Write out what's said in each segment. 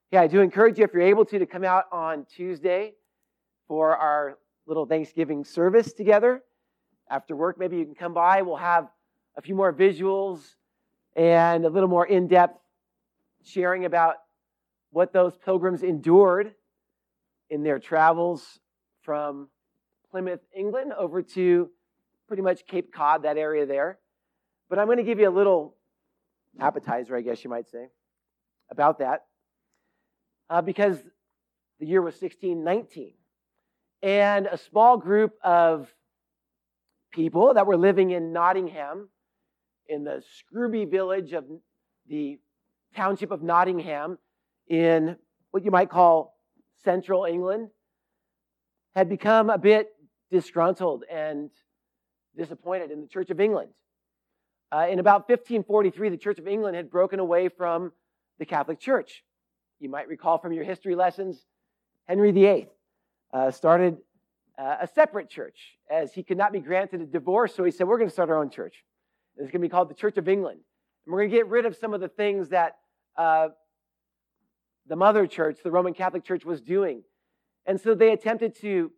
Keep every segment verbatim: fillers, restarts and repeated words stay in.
Yeah, I do encourage you, if you're able to, to come out on Tuesday for our little Thanksgiving service together. After work, maybe you can come by. We'll have a few more visuals and a little more in-depth sharing about what those pilgrims endured in their travels from Plymouth, England, over to pretty much Cape Cod, that area there. But I'm going to give you a little appetizer, I guess you might say, about that. Uh, because the year was sixteen nineteen. And a small group of people that were living in Nottingham, in the Scrooby village of the township of Nottingham, in what you might call central England, had become a bit disgruntled and disappointed in the Church of England. Uh, in about fifteen forty-three, the Church of England had broken away from the Catholic Church. You might recall from your history lessons, Henry the Eighth uh, started uh, a separate church as he could not be granted a divorce, so he said, we're going to start our own church. And it's going to be called the Church of England. And we're going to get rid of some of the things that uh, the mother church, the Roman Catholic Church, was doing. And so they attempted to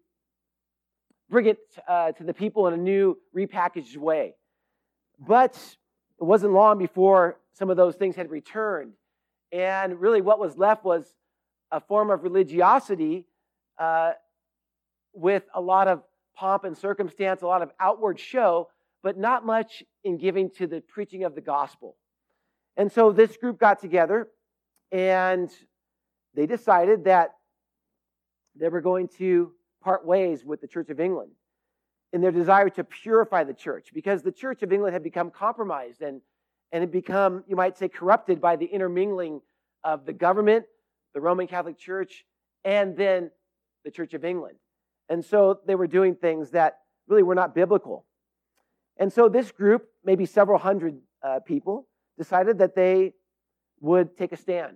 bring it uh, to the people in a new, repackaged way. But it wasn't long before some of those things had returned. And really what was left was a form of religiosity uh, with a lot of pomp and circumstance, a lot of outward show, but not much in giving to the preaching of the gospel. And so this group got together and they decided that they were going to part ways with the Church of England in their desire to purify the church, because the Church of England had become compromised and, and had become, you might say, corrupted by the intermingling of the government, the Roman Catholic Church, and then the Church of England. And so they were doing things that really were not biblical. And so this group, maybe several hundred uh, people, decided that they would take a stand.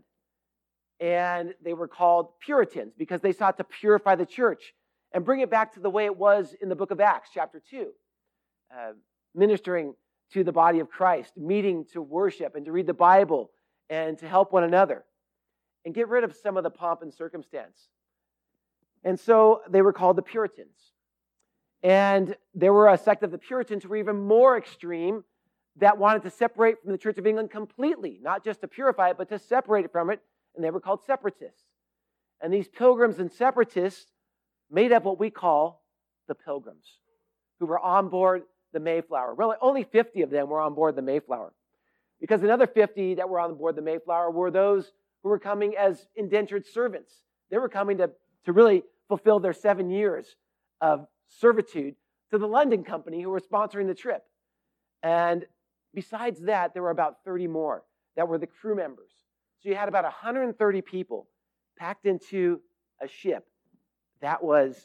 And they were called Puritans because they sought to purify the church and bring it back to the way it was in the book of Acts, chapter two. Uh, ministering to the body of Christ, meeting to worship and to read the Bible and to help one another. And get rid of some of the pomp and circumstance. And so they were called the Puritans. And there were a sect of the Puritans who were even more extreme that wanted to separate from the Church of England completely, not just to purify it, but to separate it from it. And they were called separatists. And these pilgrims and separatists made up what we call the Pilgrims, who were on board the Mayflower. Really, only fifty of them were on board the Mayflower. Because another fifty that were on board the Mayflower were those who were coming as indentured servants. They were coming to, to really fulfill their seven years of servitude to the London Company who were sponsoring the trip. And besides that, there were about thirty more that were the crew members. So you had about one hundred thirty people packed into a ship that was,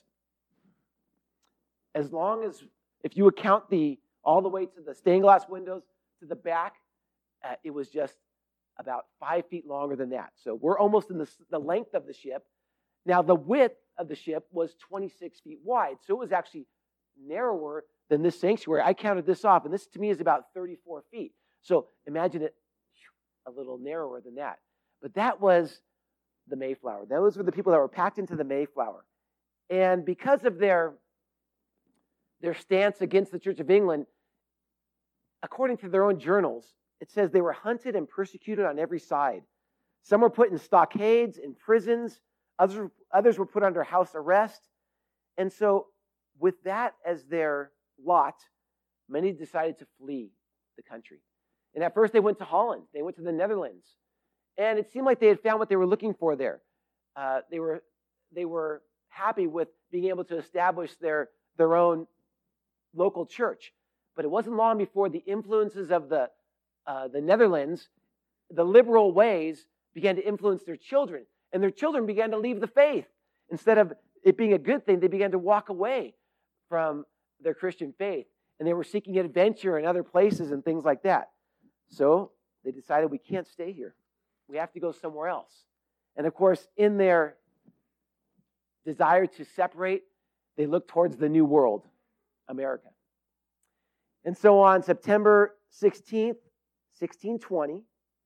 as long as, if you would count the, all the way to the stained glass windows to the back, uh, it was just about five feet longer than that. So we're almost in the, the length of the ship. Now the width of the ship was twenty-six feet wide. So it was actually narrower than this sanctuary. I counted this off, and this to me is about thirty-four feet. So imagine it a little narrower than that. But that was the Mayflower. Those were the people that were packed into the Mayflower. And because of their, their stance against the Church of England, according to their own journals, it says they were hunted and persecuted on every side. Some were put in stockades, in prisons. Others, others were put under house arrest. And so with that as their lot, many decided to flee the country. And at first they went to Holland. They went to the Netherlands. And it seemed like they had found what they were looking for there. Uh, they were, they were happy with being able to establish their, their own local church. But it wasn't long before the influences of the, uh, the Netherlands, the liberal ways, began to influence their children. And their children began to leave the faith. Instead of it being a good thing, they began to walk away from their Christian faith. And they were seeking adventure in other places and things like that. So they decided, we can't stay here. We have to go somewhere else. And of course, in their desire to separate, they looked towards the New World, America. And so on September sixteenth, sixteen twenty,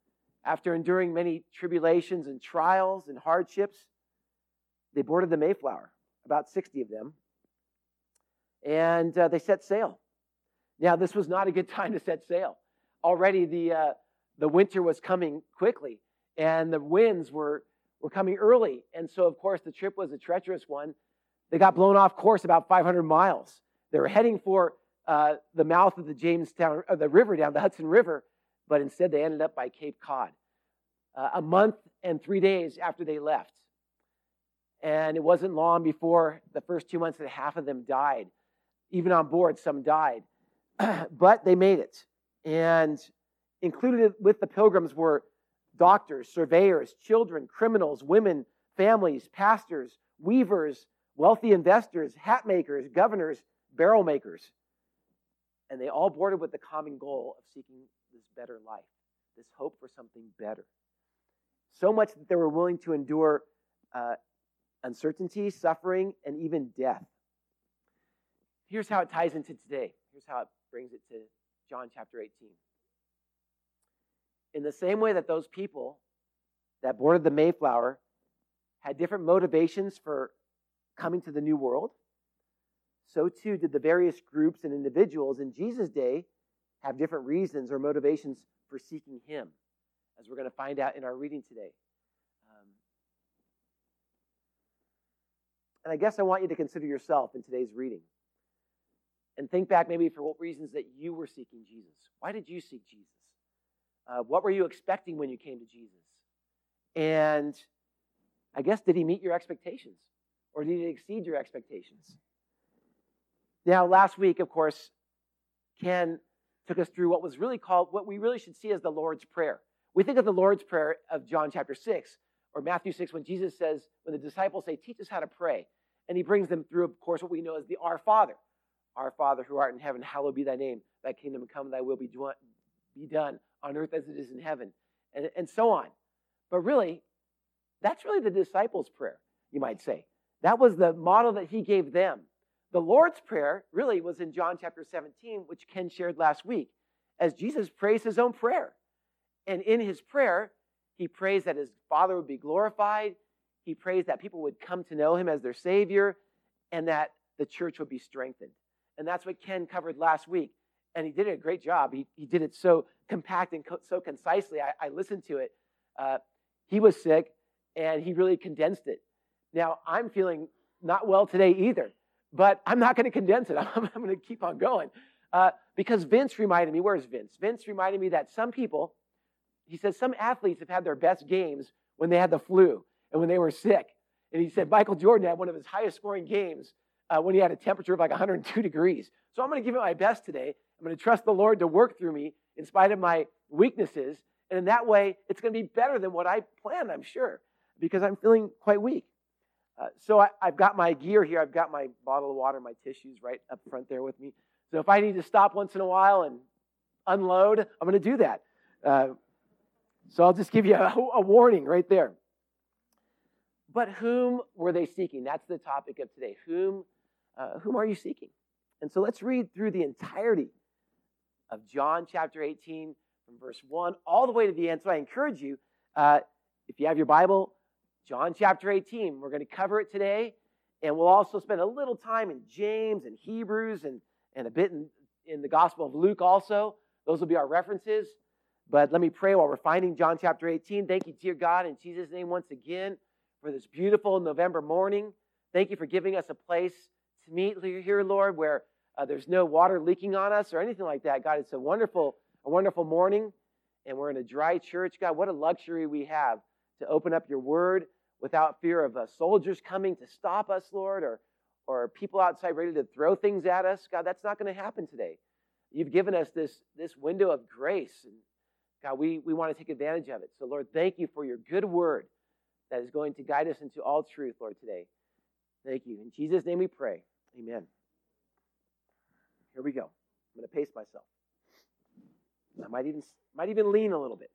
After enduring many tribulations and trials and hardships, they boarded the Mayflower, about sixty of them, and uh, they set sail. Now, this was not a good time to set sail. Already the uh, the winter was coming quickly, and the winds were, were coming early. And so, of course, the trip was a treacherous one. They got blown off course about five hundred miles. They were heading for uh, the mouth of the Jamestown, or the river down, the Hudson River, but instead they ended up by Cape Cod, uh, a month and three days after they left. And it wasn't long before the first two months that half of them died. Even on board, some died. But they made it. And included with the pilgrims were doctors, surveyors, children, criminals, women, families, pastors, weavers, wealthy investors, hat makers, governors, barrel makers. And they all boarded with the common goal of seeking this better life, this hope for something better. So much that they were willing to endure uh, uncertainty, suffering, and even death. Here's how it ties into today. Here's how it brings it to John chapter eighteen. In the same way that those people that boarded the Mayflower had different motivations for coming to the new world, so too did the various groups and individuals in Jesus' day have different reasons or motivations for seeking him, as we're going to find out in our reading today. Um, and I guess I want you to consider yourself in today's reading and think back maybe for what reasons that you were seeking Jesus. Why did you seek Jesus? Uh, what were you expecting when you came to Jesus? And I guess, did he meet your expectations? Or did he exceed your expectations? Now, last week, of course, Ken took us through what was really called, what we really should see as the Lord's Prayer. We think of the Lord's Prayer of John chapter six, or Matthew six, when Jesus says, when the disciples say, teach us how to pray. And he brings them through, of course, what we know as the Our Father. Our Father who art in heaven, hallowed be thy name. Thy kingdom come, thy will be done on earth as it is in heaven, and, and so on. But really, that's really the disciples' prayer, you might say. That was the model that he gave them. The Lord's Prayer really was in John chapter seventeen, which Ken shared last week, as Jesus prays his own prayer. And in his prayer, he prays that his Father would be glorified. He prays that people would come to know him as their Savior, and that the church would be strengthened. And that's what Ken covered last week. And he did a great job. He, he did it so compact and co- so concisely. I, I listened to it. Uh, he was sick, and he really condensed it. Now, I'm feeling not well today either, but I'm not going to condense it. I'm, I'm going to keep on going. Uh, because Vince reminded me, where's Vince? Vince reminded me that some people, he says some athletes have had their best games when they had the flu and when they were sick. And he said Michael Jordan had one of his highest scoring games uh, when he had a temperature of like one hundred two degrees. So I'm going to give it my best today. I'm going to trust the Lord to work through me in spite of my weaknesses. And in that way, it's going to be better than what I planned, I'm sure, because I'm feeling quite weak. Uh, so I, I've got my gear here. I've got my bottle of water, my tissues right up front there with me. So if I need to stop once in a while and unload, I'm going to do that. Uh, so I'll just give you a, a warning right there. But whom were they seeking? That's the topic of today. Whom, uh, whom are you seeking? And so let's read through the entirety of John chapter eighteen from verse one all the way to the end. So I encourage you, uh, if you have your Bible, John chapter eighteen, we're going to cover it today. And we'll also spend a little time in James and Hebrews and, and a bit in, in the Gospel of Luke also. Those will be our references. But let me pray while we're finding John chapter eighteen. Thank you, dear God, in Jesus' name once again for this beautiful November morning. Thank you for giving us a place to meet here, Lord, where uh, there's no water leaking on us or anything like that. God, it's a wonderful, a wonderful morning, and we're in a dry church. God, what a luxury we have to open up your word without fear of uh, soldiers coming to stop us, Lord, or, or people outside ready to throw things at us. God, that's not going to happen today. You've given us this, this window of grace, and God, we, we want to take advantage of it. So, Lord, thank you for your good word that is going to guide us into all truth, Lord, today. Thank you. In Jesus' name we pray. Amen. Here we go. I'm going to pace myself. I might even, might even lean a little bit.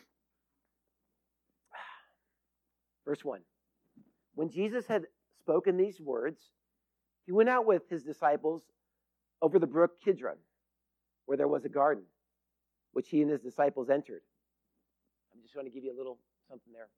Verse one. When Jesus had spoken these words, he went out with his disciples over the brook Kidron, where there was a garden, which he and his disciples entered. I'm Just want to give you a little something there.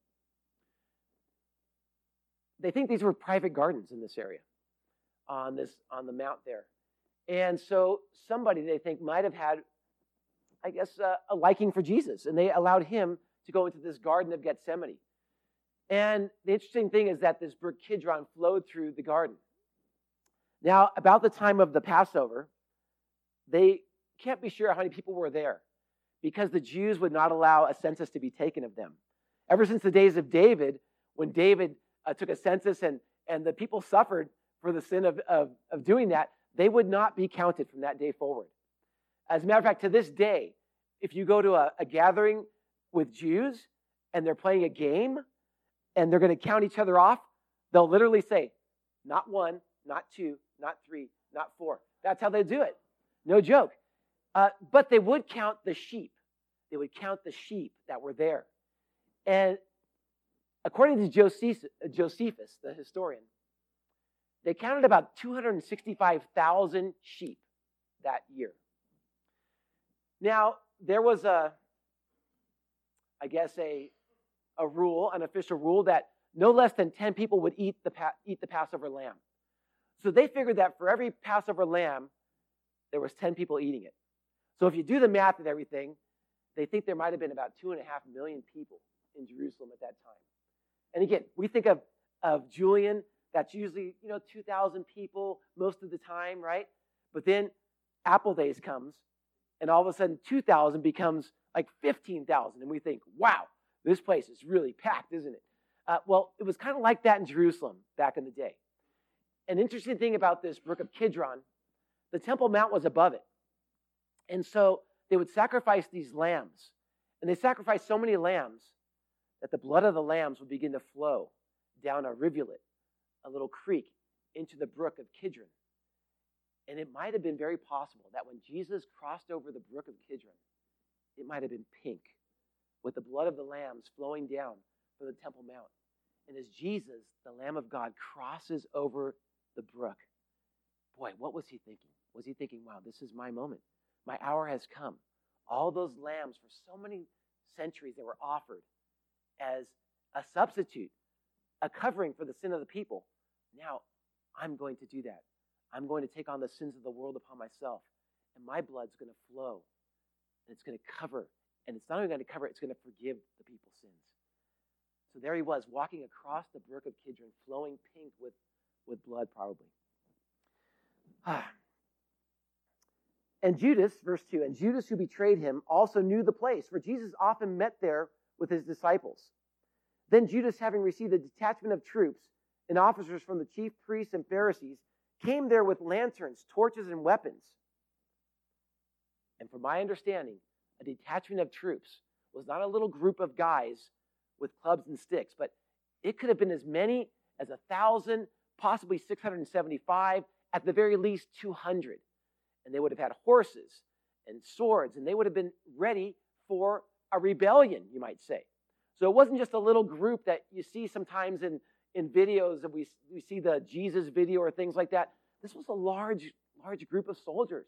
They think these were private gardens in this area, on this on the mount there. And so somebody they think might have had, I guess, uh, a liking for Jesus, and they allowed him to go into this Garden of Gethsemane. And the interesting thing is that this brook Kidron flowed through the garden. Now, about the time of the Passover, they can't be sure how many people were there because the Jews would not allow a census to be taken of them. Ever since the days of David, when David uh, took a census and, and the people suffered for the sin of, of, of doing that, they would not be counted from that day forward. As a matter of fact, to this day, if you go to a, a gathering with Jews and they're playing a game and they're going to count each other off, they'll literally say, not one, not two, not three, not four. That's how they do it. No joke. Uh, but they would count the sheep. They would count the sheep that were there. And according to Josephus, Josephus, the historian, they counted about two hundred sixty-five thousand sheep that year. Now, there was a, I guess, a, a rule, an official rule, that no less than ten people would eat the, eat the Passover lamb. So they figured that for every Passover lamb, there was ten people eating it. So if you do the math and everything, they think there might have been about two and a half million people in Jerusalem at that time. And again, we think of, of Julian, that's usually, you know, two thousand people most of the time, right? But then Apple Days comes, and all of a sudden two thousand becomes like fifteen thousand. And we think, wow, this place is really packed, isn't it? Uh, well, it was kind of like that in Jerusalem back in the day. An interesting thing about this brook of Kidron, the Temple Mount was above it. And so they would sacrifice these lambs. And they sacrificed so many lambs that the blood of the lambs would begin to flow down a rivulet, a little creek, into the brook of Kidron. And it might have been very possible that when Jesus crossed over the brook of Kidron, it might have been pink with the blood of the lambs flowing down from the Temple Mount. And as Jesus, the Lamb of God, crosses over the brook, boy, what was he thinking? Was he thinking, wow, this is my moment. My hour has come. All those lambs for so many centuries that were offered as a substitute, a covering for the sin of the people. Now, I'm going to do that. I'm going to take on the sins of the world upon myself. And my blood's going to flow. And it's going to cover. And it's not only going to cover, it's going to forgive the people's sins. So there he was, walking across the brook of Kidron, flowing pink with, with blood, probably. Ah. And Judas, verse two, and Judas who betrayed him also knew the place, for Jesus often met there with his disciples. Then Judas, having received a detachment of troops and officers from the chief priests and Pharisees, came there with lanterns, torches, and weapons. And from my understanding, a detachment of troops was not a little group of guys with clubs and sticks, but it could have been as many as a thousand, possibly six hundred seventy-five, at the very least two hundred. And they would have had horses and swords, and they would have been ready for a rebellion, you might say. So it wasn't just a little group that you see sometimes in, in videos that we, we see the Jesus video or things like that. This was a large, large group of soldiers.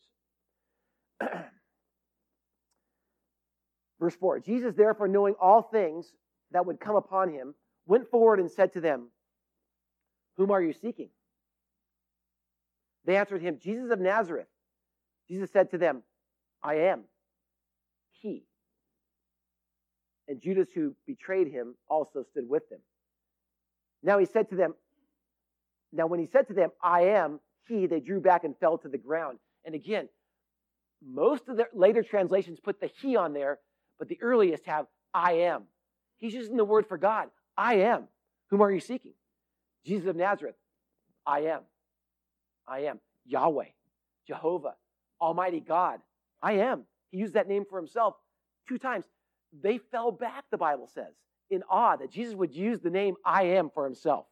Verse four, Jesus, therefore, knowing all things that would come upon him, went forward and said to them, whom are you seeking? They answered him, Jesus of Nazareth. Jesus said to them, I am he. And Judas, who betrayed him, also stood with them. Now he said to them, now when he said to them, I am he, they drew back and fell to the ground. And again, most of the later translations put the he on there, but the earliest have I am. He's using the word for God. I am. Whom are you seeking? Jesus of Nazareth. I am. I am. Yahweh. Jehovah. Almighty God. I am. He used that name for himself two times. They fell back, the Bible says, in awe that Jesus would use the name I am for himself.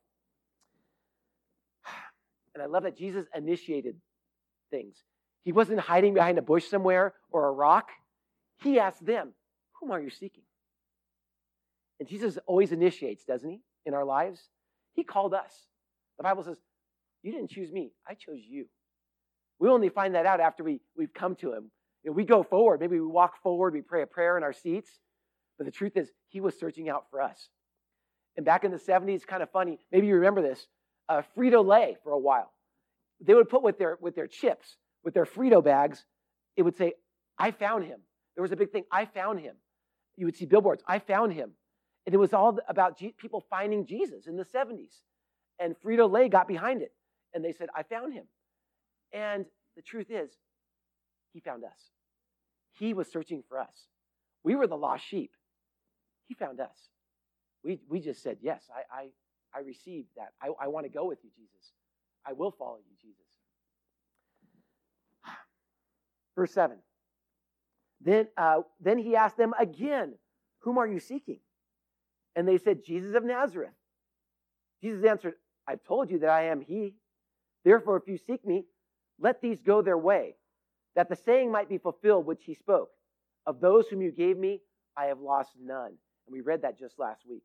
And I love that Jesus initiated things. He wasn't hiding behind a bush somewhere or a rock. He asked them, whom are you seeking? And Jesus always initiates, doesn't he, in our lives? He called us. The Bible says, you didn't choose me. I chose you. We only find that out after we, we've come to him. You know, we go forward. Maybe we walk forward. We pray a prayer in our seats. But the truth is, He was searching out for us. And back in the seventies, kind of funny, maybe you remember this, uh, Frito-Lay for a while. They would put with their, with their chips, with their Frito bags, it would say, I found him. There was a big thing, I found him. You would see billboards, I found him. And it was all about G- people finding Jesus in the seventies. And Frito-Lay got behind it. And they said, I found him. And the truth is, he found us. He was searching for us. We were the lost sheep. He found us. We, we just said, yes, I, I, I received that. I, I want to go with you, Jesus. I will follow you, Jesus. Verse seven. Then, uh, then he asked them again, whom are you seeking? And they said, Jesus of Nazareth. Jesus answered, I've told you that I am he. Therefore, if you seek me, let these go their way, that the saying might be fulfilled which he spoke. Of those whom you gave me, I have lost none. And we read that just last week.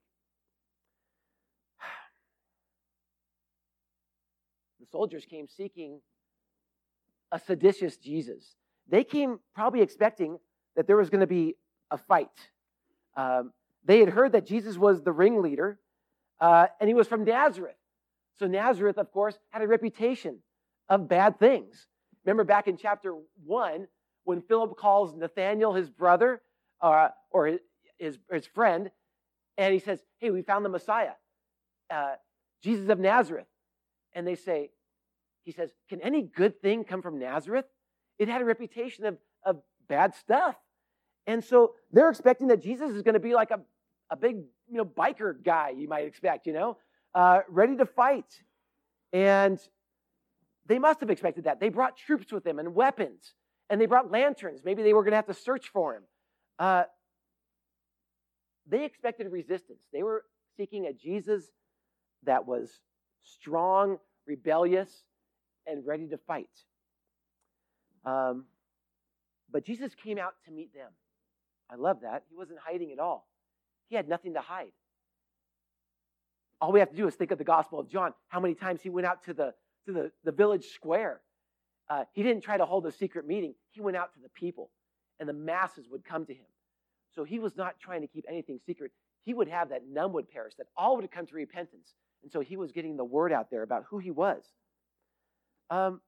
The soldiers came seeking a seditious Jesus. They came probably expecting that there was going to be a fight. Um, they had heard that Jesus was the ringleader, uh, and he was from Nazareth. So Nazareth, of course, had a reputation of bad things. Remember back in chapter one, when Philip calls Nathanael his brother, uh, or his, his, his friend, and he says, hey, we found the Messiah, uh, Jesus of Nazareth. And they say, he says, can any good thing come from Nazareth? It had a reputation of, of bad stuff. And so they're expecting that Jesus is going to be like a, a big, you know, biker guy, you might expect, you know, uh, ready to fight. And they must have expected that. They brought troops with them and weapons, and they brought lanterns. Maybe they were going to have to search for him. Uh, they expected resistance. They were seeking a Jesus that was strong, rebellious, and ready to fight. Um, but Jesus came out to meet them. I love that. He wasn't hiding at all. He had nothing to hide. All we have to do is think of the Gospel of John, how many times he went out to the, to the, the village square. Uh, he didn't try to hold a secret meeting. He went out to the people, and the masses would come to him. So he was not trying to keep anything secret. He would have that none would perish, that all would come to repentance. And so he was getting the word out there about who he was. Um,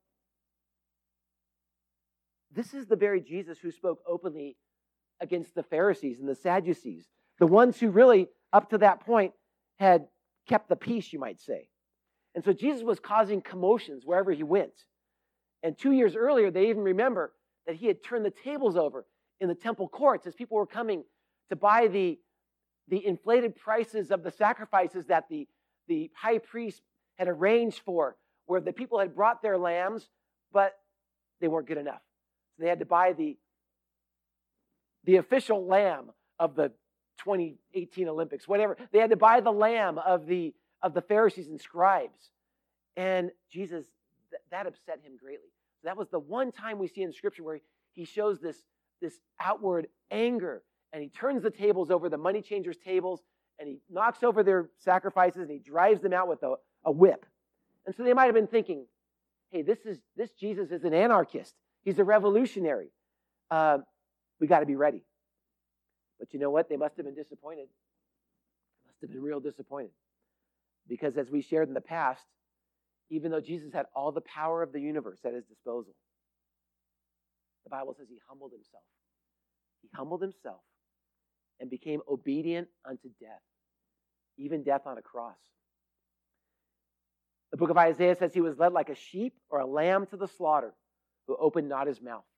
this is the very Jesus who spoke openly against the Pharisees and the Sadducees, the ones who really, up to that point, had kept the peace, you might say. And so Jesus was causing commotions wherever he went. And two years earlier, they even remember that he had turned the tables over in the temple courts as people were coming to buy the, the inflated prices of the sacrifices that the, the high priest had arranged for, where the people had brought their lambs, but they weren't good enough. So they had to buy the, the official lamb of the twenty eighteen Olympics, whatever. They had to buy the lamb of the, of the Pharisees and scribes. And Jesus, th- that upset him greatly. So that was the one time we see in Scripture where he shows this, this outward anger, and he turns the tables over, the money changers' tables, and he knocks over their sacrifices, and he drives them out with a, a whip. And so they might have been thinking, hey, this is this Jesus is an anarchist. He's a revolutionary. Uh, we got to be ready. But you know what? They must have been disappointed. They must have been real disappointed. Because as we shared in the past, even though Jesus had all the power of the universe at his disposal, the Bible says he humbled himself. He humbled himself and became obedient unto death, even death on a cross. The book of Isaiah says he was led like a sheep or a lamb to the slaughter, who opened not his mouth.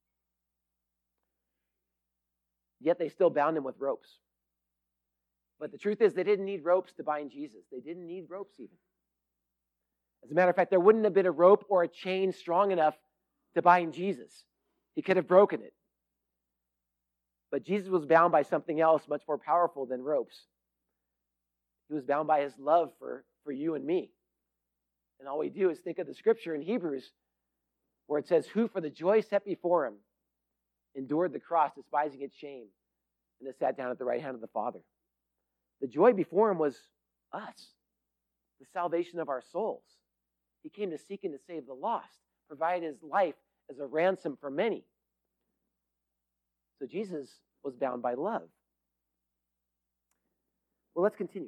Yet they still bound him with ropes. But the truth is, they didn't need ropes to bind Jesus. They didn't need ropes even. As a matter of fact, there wouldn't have been a rope or a chain strong enough to bind Jesus. He could have broken it. But Jesus was bound by something else much more powerful than ropes. He was bound by his love for, for you and me. And all we do is think of the scripture in Hebrews where it says, who for the joy set before him endured the cross, despising its shame, and has sat down at the right hand of the Father. The joy before him was us, the salvation of our souls. He came to seek and to save the lost, provide his life as a ransom for many. So Jesus was bound by love. Well, let's continue.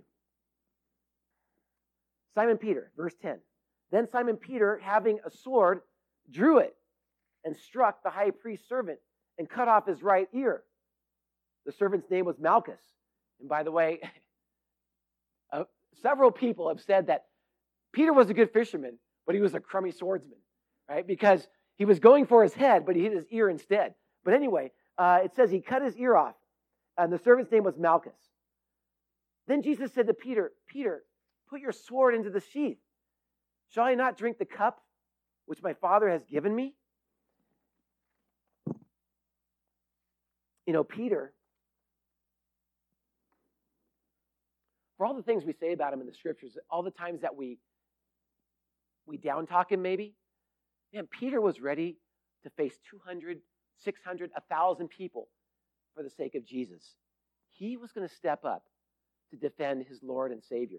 Simon Peter, verse ten. Then Simon Peter, having a sword, drew it and struck the high priest's servant and cut off his right ear. The servant's name was Malchus. And by the way, uh, several people have said that Peter was a good fisherman, but he was a crummy swordsman, right? Because he was going for his head, but he hit his ear instead. But anyway, uh, it says he cut his ear off, and the servant's name was Malchus. Then Jesus said to Peter, Peter, put your sword into the sheath. Shall I not drink the cup which my Father has given me? You know, Peter, for all the things we say about him in the scriptures, all the times that we we down talk him maybe, man, Peter was ready to face two hundred, six hundred, one thousand people for the sake of Jesus. He was going to step up to defend his Lord and Savior.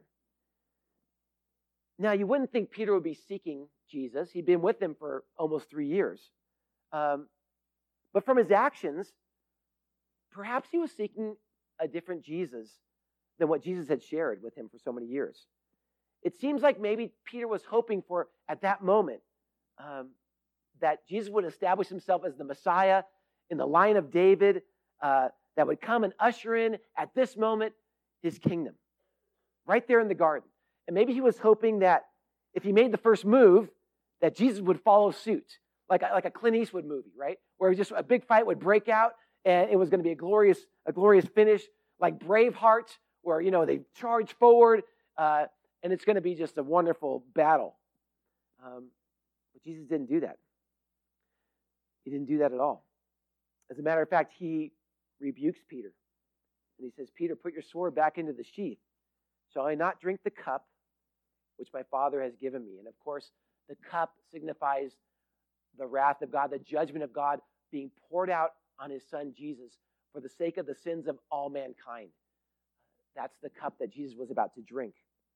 Now, you wouldn't think Peter would be seeking Jesus. He'd been with him for almost three years. Um, but from his actions, perhaps he was seeking a different Jesus than what Jesus had shared with him for so many years. It seems like maybe Peter was hoping for, at that moment, um, that Jesus would establish himself as the Messiah in the line of David, uh, that would come and usher in, at this moment, his kingdom. Right there in the garden. And maybe he was hoping that if he made the first move, that Jesus would follow suit, like a, like a Clint Eastwood movie, right? Where just a big fight would break out, and it was going to be a glorious, a glorious finish, like Braveheart, where you know they charge forward, uh, and it's going to be just a wonderful battle. Um, but Jesus didn't do that. He didn't do that at all. As a matter of fact, he rebukes Peter, and he says, "Peter, put your sword back into the sheath. Shall I not drink the cup which my Father has given me?" And of course, the cup signifies the wrath of God, the judgment of God being poured out on his son Jesus for the sake of the sins of all mankind. That's the cup that Jesus was about to drink.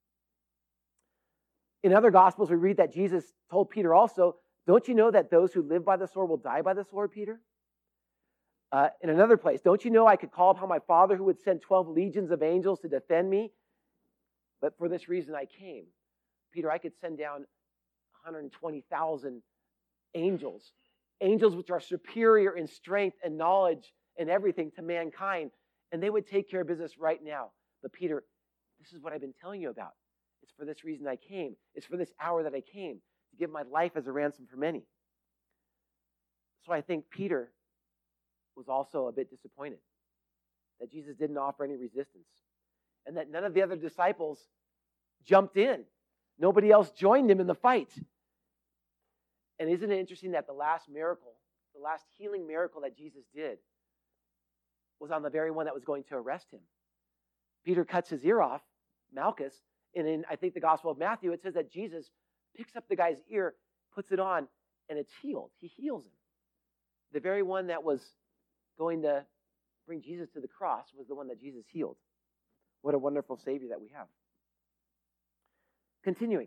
In other Gospels, we read that Jesus told Peter also, "Don't you know that those who live by the sword will die by the sword, Peter?" Uh, in another place, "Don't you know I could call upon my Father who would send twelve legions of angels to defend me? But for this reason I came." Peter, I could send down one hundred twenty thousand angels, angels which are superior in strength and knowledge and everything to mankind, and they would take care of business right now. But Peter, this is what I've been telling you about. It's for this reason I came. It's for this hour that I came, to give my life as a ransom for many. So I think Peter was also a bit disappointed that Jesus didn't offer any resistance, and that none of the other disciples jumped in. Nobody else joined him in the fight. And isn't it interesting that the last miracle, the last healing miracle that Jesus did, was on the very one that was going to arrest him? Peter cuts his ear off, Malchus, and in, I think, the Gospel of Matthew, it says that Jesus picks up the guy's ear, puts it on, and it's healed. He heals him. The very one that was going to bring Jesus to the cross was the one that Jesus healed. What a wonderful Savior that we have. Continuing.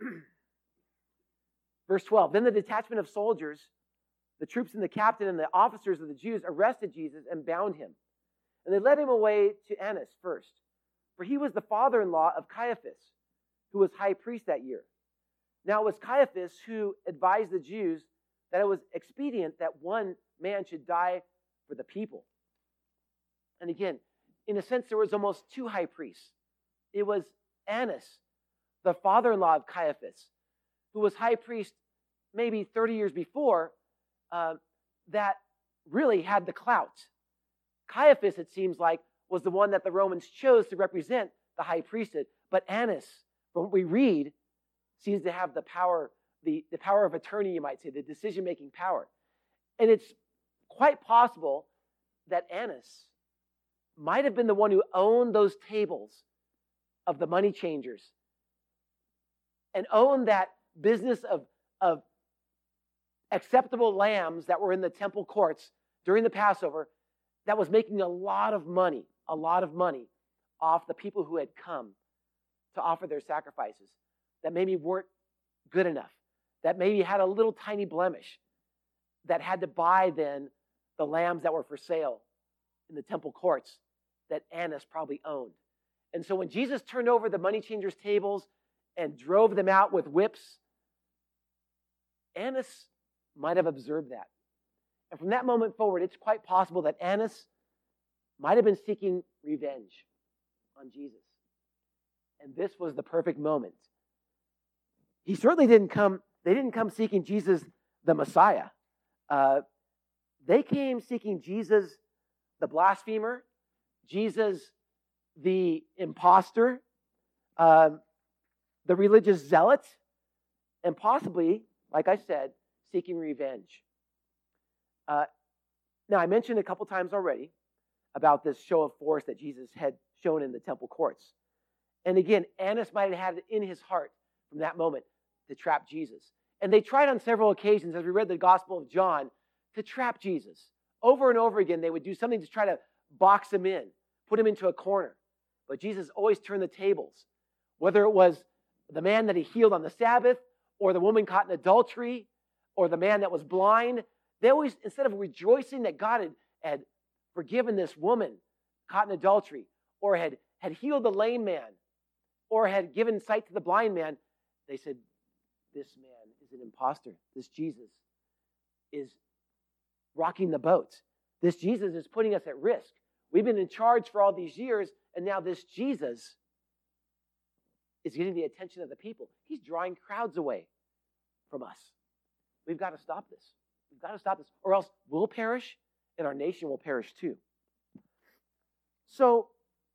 Verse twelve, "Then the detachment of soldiers, the troops and the captain and the officers of the Jews arrested Jesus and bound him. And they led him away to Annas first, for he was the father-in-law of Caiaphas, who was high priest that year. Now it was Caiaphas who advised the Jews that it was expedient that one man should die for the people." And again, in a sense, there was almost two high priests. It was Annas, the father-in-law of Caiaphas, who was high priest maybe thirty years before, uh, that really had the clout. Caiaphas, it seems like, was the one that the Romans chose to represent the high priesthood. But Annas, from what we read, seems to have the power, the, the power of attorney, you might say, the decision-making power. And it's quite possible that Annas might have been the one who owned those tables of the money changers and owned that business of, of acceptable lambs that were in the temple courts during the Passover, that was making a lot of money, a lot of money off the people who had come to offer their sacrifices that maybe weren't good enough, that maybe had a little tiny blemish, that had to buy then the lambs that were for sale in the temple courts that Annas probably owned. And so when Jesus turned over the money changers' tables and drove them out with whips, Annas might have observed that. And from that moment forward, it's quite possible that Annas might have been seeking revenge on Jesus. And this was the perfect moment. He certainly didn't come, they didn't come seeking Jesus the Messiah. Uh, they came seeking Jesus the blasphemer, Jesus the imposter, uh, the religious zealot, and possibly, like I said, seeking revenge. Uh, now, I mentioned a couple times already about this show of force that Jesus had shown in the temple courts. And again, Annas might have had it in his heart from that moment to trap Jesus. And they tried on several occasions, as we read the Gospel of John, to trap Jesus. Over and over again, they would do something to try to box him in, put him into a corner. But Jesus always turned the tables. Whether it was the man that he healed on the Sabbath, or the woman caught in adultery, or the man that was blind, they always, instead of rejoicing that God had, had forgiven this woman caught in adultery, or had, had healed the lame man, or had given sight to the blind man, they said, this man is an imposter. This Jesus is rocking the boat. This Jesus is putting us at risk. We've been in charge for all these years, and now this Jesus is getting the attention of the people. He's drawing crowds away from us. We've got to stop this. We've got to stop this, or else we'll perish, and our nation will perish too. So,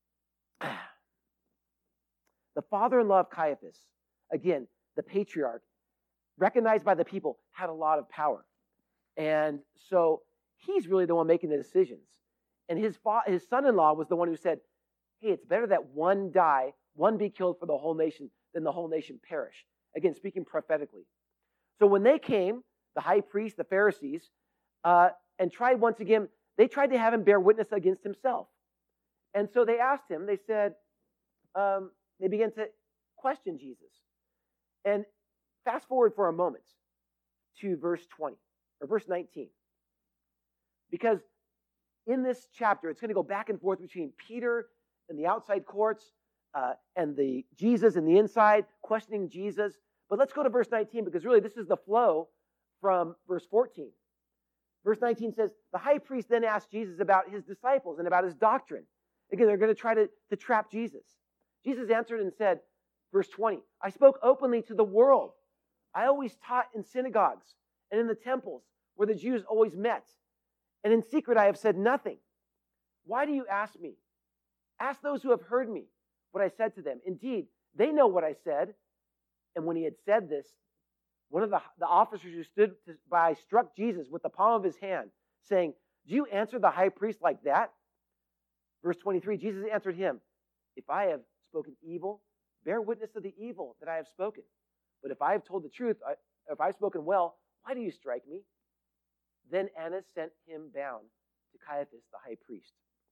the father-in-law of Caiaphas, again, the patriarch, recognized by the people, had a lot of power. And so he's really the one making the decisions. And his, fa- his son-in-law was the one who said, hey, it's better that one die, one be killed for the whole nation, than the whole nation perish. Again, speaking prophetically. So when they came, the high priest, the Pharisees, uh, and tried once again, they tried to have him bear witness against himself. And so they asked him, they said, um, they began to question Jesus. And fast forward for a moment to verse twenty, or verse nineteen. Because in this chapter, it's going to go back and forth between Peter and the outside courts, uh, and the Jesus and the inside, questioning Jesus. But let's go to verse nineteen, because really this is the flow from verse fourteen. Verse nineteen says, the high priest then asked Jesus about his disciples and about his doctrine. Again, they're going to try to, to trap Jesus. Jesus answered and said, verse twenty, I spoke openly to the world. I always taught in synagogues and in the temples where the Jews always met. And in secret I have said nothing. Why do you ask me? Ask those who have heard me what I said to them. Indeed, they know what I said. And when he had said this, one of the, the officers who stood by struck Jesus with the palm of his hand, saying, do you answer the high priest like that? Verse twenty-three, Jesus answered him, if I have spoken evil, bear witness of the evil that I have spoken. But if I have told the truth, I, if I have spoken well, why do you strike me? Then Annas sent him bound to Caiaphas, the high priest.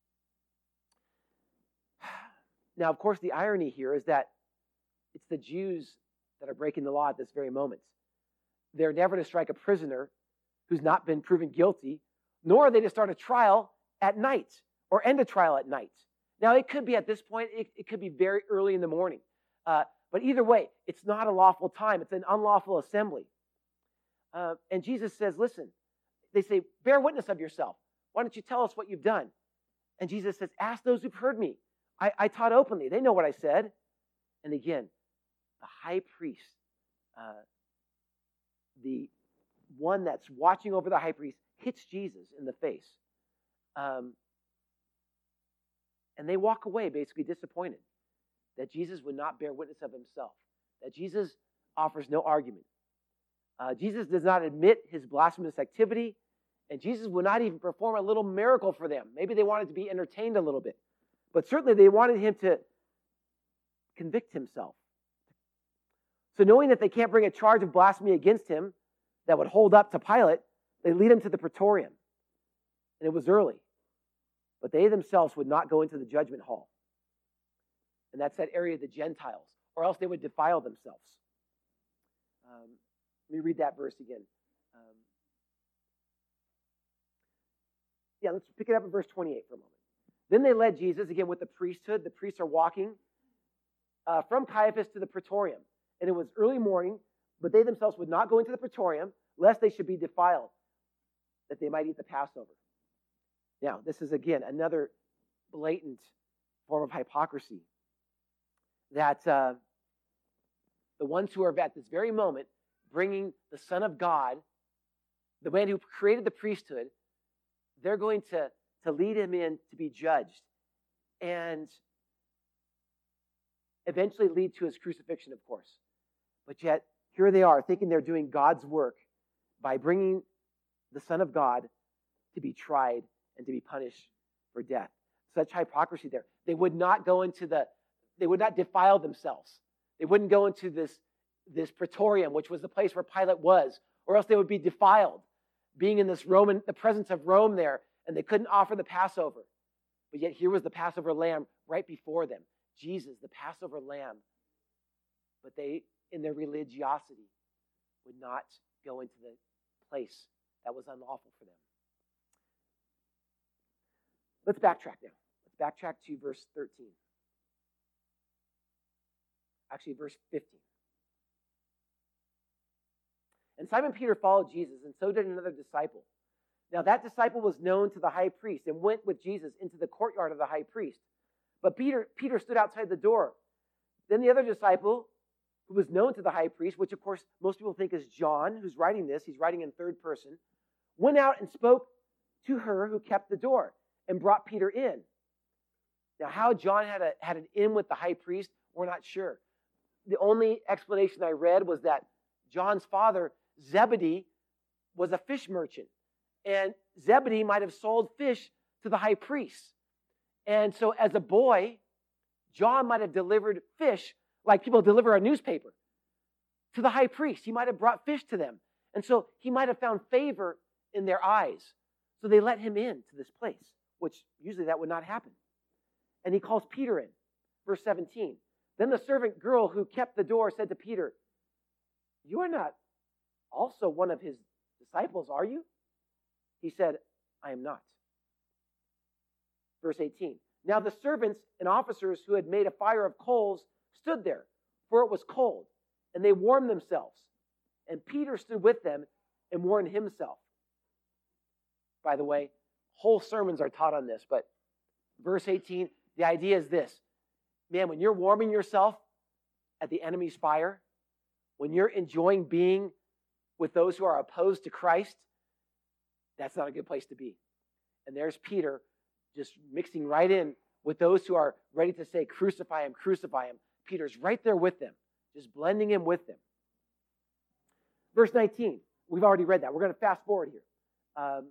Now, of course, the irony here is that it's the Jews that are breaking the law at this very moment. They're never to strike a prisoner who's not been proven guilty, nor are they to start a trial at night or end a trial at night. Now, it could be at this point, it, it could be very early in the morning. Uh, but either way, it's not a lawful time. It's an unlawful assembly. Uh, and Jesus says, listen, they say, bear witness of yourself. Why don't you tell us what you've done? And Jesus says, ask those who've heard me. I, I taught openly. They know what I said. And again, the high priest, uh, the one that's watching over the high priest, hits Jesus in the face. Um, and they walk away basically disappointed that Jesus would not bear witness of himself, that Jesus offers no argument. Uh, Jesus does not admit his blasphemous activity, and Jesus would not even perform a little miracle for them. Maybe they wanted to be entertained a little bit, but certainly they wanted him to convict himself. So knowing that they can't bring a charge of blasphemy against him that would hold up to Pilate, they lead him to the praetorium. And it was early, but they themselves would not go into the judgment hall. And that's that area of the Gentiles, or else they would defile themselves. Um, let me read that verse again. Um, yeah, let's pick it up in verse twenty-eight for a moment. Then they led Jesus, again with the priesthood. The priests are walking uh, from Caiaphas to the praetorium. And it was early morning, but they themselves would not go into the praetorium, lest they should be defiled, that they might eat the Passover. Now, this is, again, another blatant form of hypocrisy. That uh, the ones who are at this very moment bringing the Son of God, the man who created the priesthood, they're going to, to lead him in to be judged and eventually lead to his crucifixion, of course. But yet, here they are, thinking they're doing God's work by bringing the Son of God to be tried and to be punished for death. Such hypocrisy there. They would not go into the, they would not defile themselves. They wouldn't go into this, this praetorium, which was the place where Pilate was, or else they would be defiled, being in this Roman, the presence of Rome there, and they couldn't offer the Passover. But yet here was the Passover lamb right before them. Jesus, the Passover lamb. But they, in their religiosity, would not go into the place that was unlawful for them. Let's backtrack now. Let's backtrack to verse thirteen. Actually, verse fifteen. And Simon Peter followed Jesus, and so did another disciple. Now that disciple was known to the high priest and went with Jesus into the courtyard of the high priest. But Peter, Peter stood outside the door. Then the other disciple, who was known to the high priest, which of course most people think is John, who's writing this, he's writing in third person, went out and spoke to her who kept the door and brought Peter in. Now how John had, a, had an in with the high priest, we're not sure. The only explanation I read was that John's father, Zebedee, was a fish merchant. And Zebedee might have sold fish to the high priest. And so as a boy, John might have delivered fish like people deliver a newspaper to the high priest. He might have brought fish to them. And so he might have found favor in their eyes. So they let him in to this place, which usually that would not happen. And he calls Peter in. Verse seventeen. Then the servant girl who kept the door said to Peter, "You are not also one of his disciples, are you?" He said, "I am not." Verse eighteen. Now the servants and officers who had made a fire of coals stood there, for it was cold, and they warmed themselves. And Peter stood with them and warmed himself. By the way, whole sermons are taught on this, but verse eighteen, the idea is this. Man, when you're warming yourself at the enemy's fire, when you're enjoying being with those who are opposed to Christ, that's not a good place to be. And there's Peter just mixing right in with those who are ready to say, crucify him, crucify him. Peter's right there with them, just blending in with them. Verse nineteen, we've already read that. We're going to fast forward here um,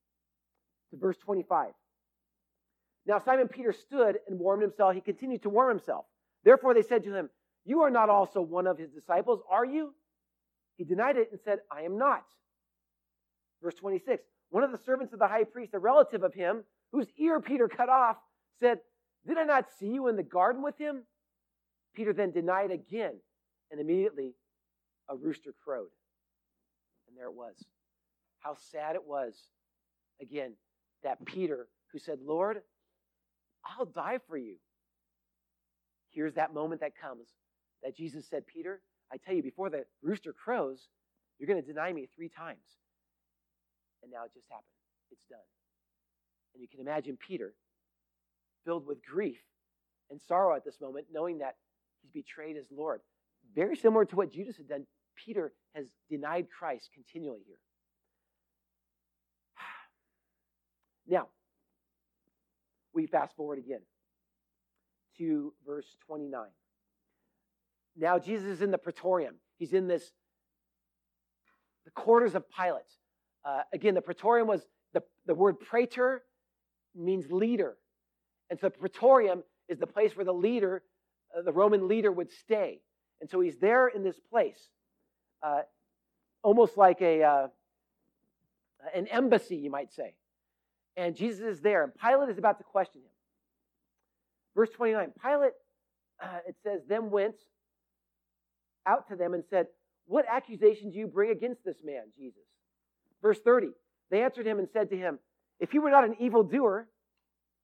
to verse twenty-five. Now Simon Peter stood and warmed himself. He continued to warm himself. Therefore they said to him, "You are not also one of his disciples, are you?" He denied it and said, "I am not." Verse twenty-six, one of the servants of the high priest, a relative of him, whose ear Peter cut off, said, "Did I not see you in the garden with him?" Peter then denied again, and immediately a rooster crowed. And there it was. How sad it was, again, that Peter, who said, "Lord, I'll die for you." Here's that moment that comes that Jesus said, "Peter, I tell you, before the rooster crows, you're going to deny me three times." And now it just happened. It's done. And you can imagine Peter filled with grief and sorrow at this moment, knowing that he's betrayed his Lord. Very similar to what Judas had done, Peter has denied Christ continually here. Now, we fast forward again to verse twenty-nine. Now Jesus is in the praetorium. He's in this, the quarters of Pilate. Uh, again, the praetorium was, the, the word praetor means leader. And so the praetorium is the place where the leader, uh, the Roman leader would stay. And so he's there in this place, uh, almost like a uh, an embassy, you might say. And Jesus is there, and Pilate is about to question him. Verse twenty-nine, Pilate, uh, it says, then went out to them and said, "What accusation do you bring against this man, Jesus?" Verse thirty, they answered him and said to him, "If he were not an evildoer,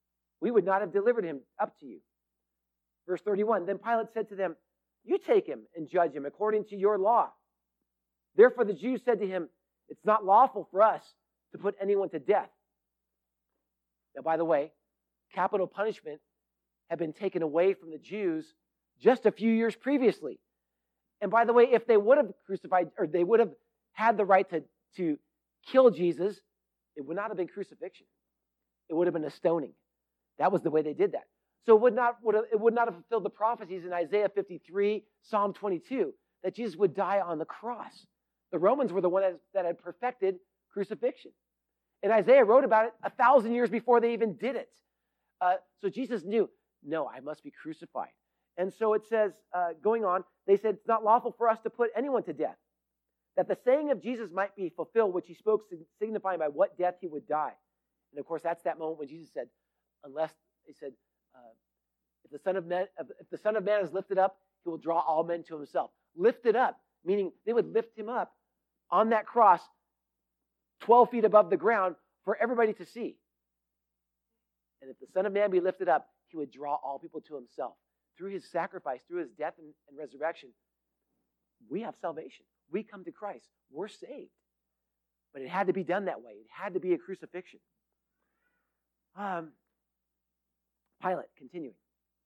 we would not have delivered him up to you. Verse thirty-one, then Pilate said to them, you take him and judge him according to your law. Therefore the Jews said to him, it's not lawful for us to put anyone to death. Now, by the way, capital punishment had been taken away from the Jews just a few years previously. And by the way, if they would have crucified, or they would have had the right to, to kill Jesus, it would not have been crucifixion. It would have been a stoning. That was the way they did that. So it would not, would have, it would not have fulfilled the prophecies in Isaiah fifty-three, Psalm twenty-two, that Jesus would die on the cross. The Romans were the one that, that had perfected crucifixion. And Isaiah wrote about it a thousand years before they even did it. Uh, so Jesus knew, no, I must be crucified. And so it says, uh, going on, they said, it's not lawful for us to put anyone to death, that the saying of Jesus might be fulfilled, which he spoke, signifying by what death he would die. And of course, that's that moment when Jesus said, unless, he said, uh, if the Son of Man, if the Son of Man is lifted up, he will draw all men to himself. Lifted up, meaning they would lift him up on that cross twelve feet above the ground for everybody to see. And if the Son of Man be lifted up, he would draw all people to himself. Through his sacrifice, through his death and, and resurrection, we have salvation. We come to Christ. We're saved. But it had to be done that way. It had to be a crucifixion. Um, Pilate, continuing.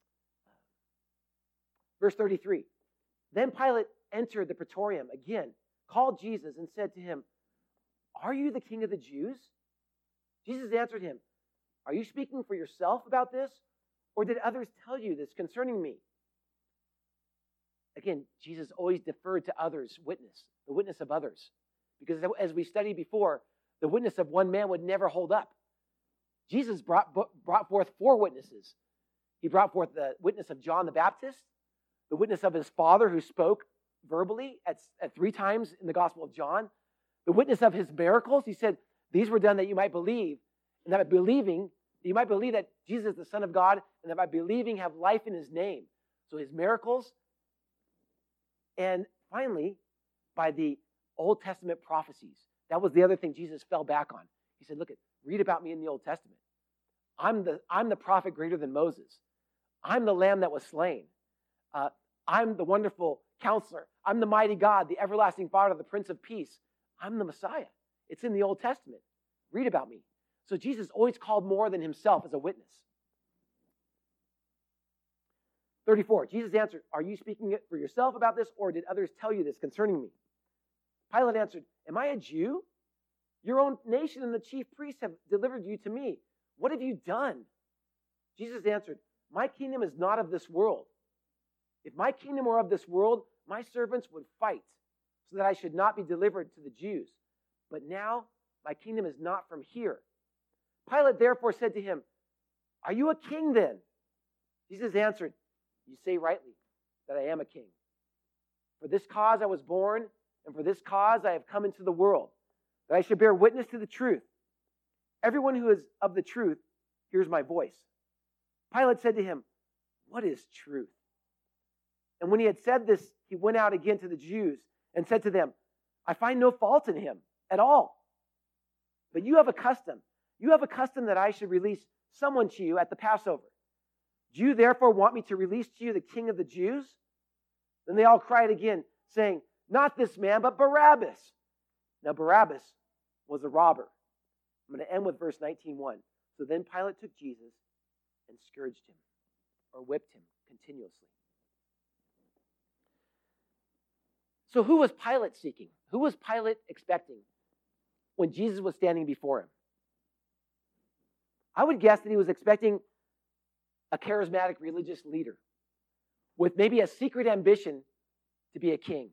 Verse thirty-three. Then Pilate entered the praetorium again, called Jesus, and said to him, are you the king of the Jews? Jesus answered him, are you speaking for yourself about this, or did others tell you this concerning me? Again, Jesus always deferred to others' witness, the witness of others. Because as we studied before, the witness of one man would never hold up. Jesus brought, brought forth four witnesses. He brought forth the witness of John the Baptist, the witness of his father who spoke verbally at, at three times in the Gospel of John, the witness of his miracles. He said, these were done that you might believe, and that by believing, you might believe that Jesus is the Son of God, and that by believing have life in his name. So his miracles. And finally, by the Old Testament prophecies. That was the other thing Jesus fell back on. He said, look, read about me in the Old Testament. I'm the, I'm the prophet greater than Moses. I'm the lamb that was slain. Uh, I'm the wonderful counselor. I'm the mighty God, the everlasting Father, the Prince of Peace. I'm the Messiah. It's in the Old Testament. Read about me. So Jesus always called more than himself as a witness. thirty-four, Jesus answered, are you speaking it for yourself about this, or did others tell you this concerning me? Pilate answered, am I a Jew? Your own nation and the chief priests have delivered you to me. What have you done? Jesus answered, my kingdom is not of this world. If my kingdom were of this world, my servants would fight so that I should not be delivered to the Jews. But now my kingdom is not from here. Pilate therefore said to him, are you a king then? Jesus answered, you say rightly that I am a king. For this cause I was born, and for this cause I have come into the world, that I should bear witness to the truth. Everyone who is of the truth hears my voice. Pilate said to him, what is truth? And when he had said this, he went out again to the Jews and said to them, I find no fault in him at all. But you have a custom. You have a custom that I should release someone to you at the Passover. Do you therefore want me to release to you the king of the Jews? Then they all cried again, saying, not this man, but Barabbas. Now Barabbas was a robber. I'm going to end with verse nineteen one. So then Pilate took Jesus and scourged him, or whipped him continuously. So who was Pilate seeking? Who was Pilate expecting when Jesus was standing before him? I would guess that he was expecting a charismatic religious leader with maybe a secret ambition to be a king.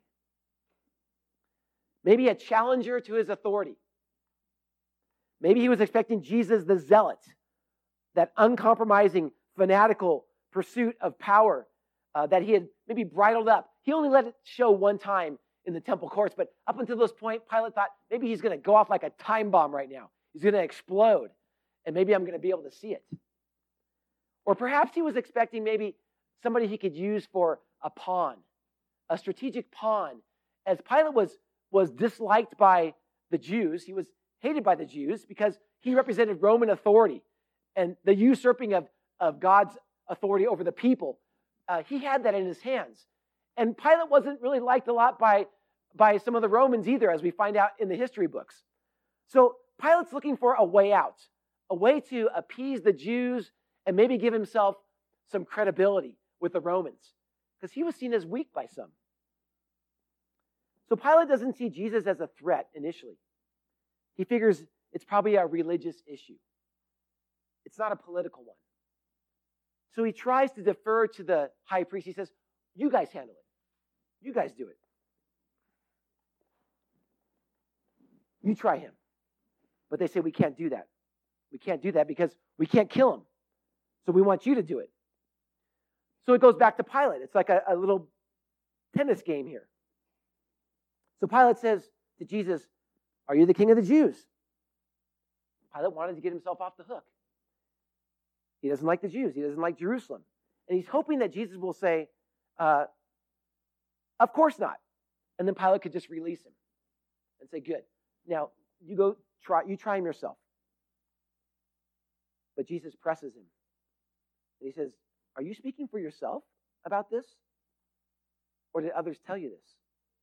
Maybe a challenger to his authority. Maybe he was expecting Jesus the zealot, that uncompromising, fanatical pursuit of power uh, that he had maybe bridled up. He only let it show one time in the temple courts, but up until this point, Pilate thought maybe he's going to go off like a time bomb right now. He's going to explode, and maybe I'm going to be able to see it. Or perhaps he was expecting maybe somebody he could use for a pawn, a strategic pawn. As Pilate was, was disliked by the Jews, he was hated by the Jews because he represented Roman authority and the usurping of, of God's authority over the people. Uh, he had that in his hands. And Pilate wasn't really liked a lot by, by some of the Romans either, as we find out in the history books. So Pilate's looking for a way out, a way to appease the Jews and maybe give himself some credibility with the Romans, because he was seen as weak by some. So Pilate doesn't see Jesus as a threat initially. He figures it's probably a religious issue. It's not a political one. So he tries to defer to the high priest. He says, you guys handle it. You guys do it. You try him. But they say, we can't do that. We can't do that because we can't kill him. So we want you to do it. So it goes back to Pilate. It's like a, a little tennis game here. So Pilate says to Jesus, are you the king of the Jews? Pilate wanted to get himself off the hook. He doesn't like the Jews. He doesn't like Jerusalem. And he's hoping that Jesus will say, uh, of course not. And then Pilate could just release him and say, good. Now, you go try, you try him yourself. But Jesus presses him. And he says, are you speaking for yourself about this? Or did others tell you this?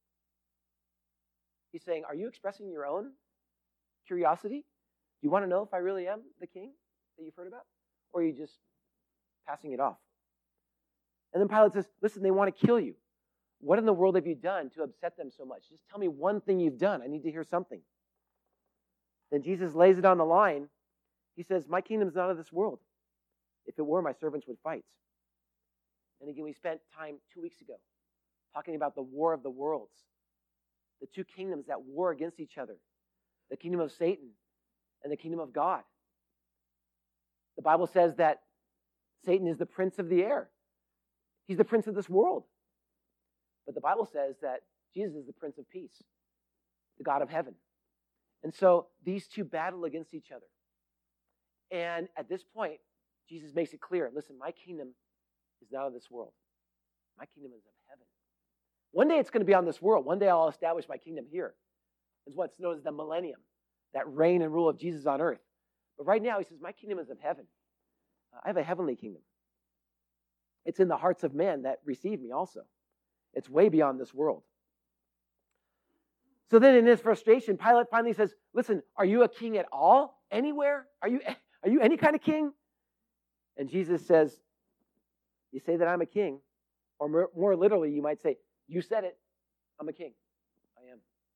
He's saying, are you expressing your own curiosity? Do you want to know if I really am the king that you've heard about? Or are you just passing it off? And then Pilate says, listen, they want to kill you. What in the world have you done to upset them so much? Just tell me one thing you've done. I need to hear something. Then Jesus lays it on the line. He says, my kingdom's not of this world. If it were, my servants would fight. And again, we spent time two weeks ago talking about the war of the worlds. The two kingdoms that war against each other. The kingdom of Satan and the kingdom of God. The Bible says that Satan is the prince of the air. He's the prince of this world. But the Bible says that Jesus is the Prince of Peace, the God of heaven. And so these two battle against each other. And at this point, Jesus makes it clear, listen, my kingdom is not of this world. My kingdom is of heaven. One day it's going to be on this world. One day I'll establish my kingdom here. It's what's known as the millennium, that reign and rule of Jesus on earth. But right now he says, my kingdom is of heaven. I have a heavenly kingdom. It's in the hearts of men that receive me also. It's way beyond this world. So then in his frustration, Pilate finally says, listen, are you a king at all? Anywhere? Are you, are you any kind of king? And Jesus says, you say that I'm a king. Or more, more literally, you might say, you said it. I'm a king. I am.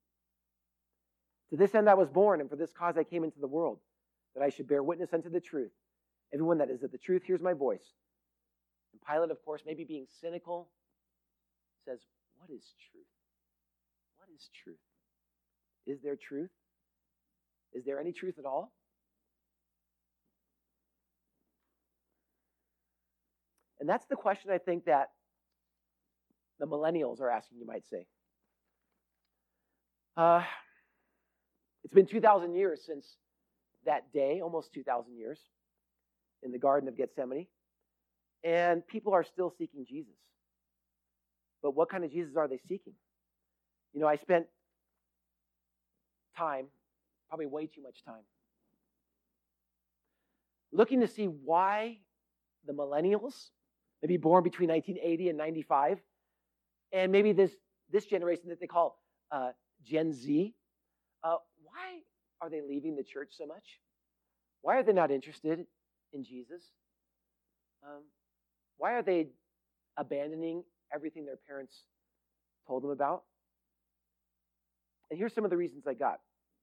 To this end I was born, and for this cause I came into the world, that I should bear witness unto the truth. Everyone that is of the truth hears my voice. And Pilate, of course, maybe being cynical, says, what is truth? What is truth? Is there truth? Is there any truth at all? And that's the question I think that the millennials are asking, you might say. Uh, it's been two thousand years since that day, almost two thousand years, in the Garden of Gethsemane. And people are still seeking Jesus. But what kind of Jesus are they seeking? You know, I spent time, probably way too much time, looking to see why the millennials, maybe born between nineteen eighty and ninety-five, and maybe this, this generation that they call uh, Gen Z, uh, why are they leaving the church so much? Why are they not interested in Jesus? Um, why are they abandoning everything their parents told them about? And here's some of the reasons I got.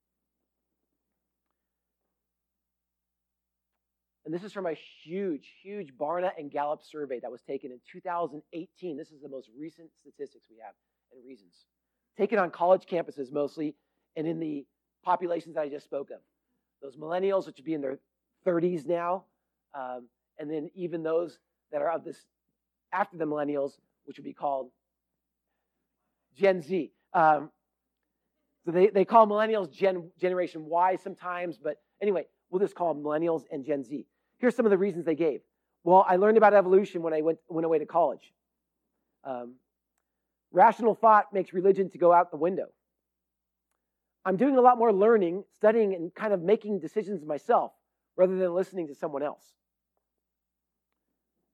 And this is from a huge, huge Barna and Gallup survey that was taken in two thousand eighteen. This is the most recent statistics we have and reasons. Taken on college campuses mostly, and in the populations that I just spoke of. Those millennials, which would be in their thirties now, um, and then even those that are of this after the millennials, which would be called Gen Z. Um, so they, they call millennials Gen, Generation Y sometimes, but anyway, we'll just call them millennials and Gen Z. Here's some of the reasons they gave. Well, I learned about evolution when I went, went away to college. Um, rational thought makes religion to go out the window. I'm doing a lot more learning, studying, and kind of making decisions myself rather than listening to someone else.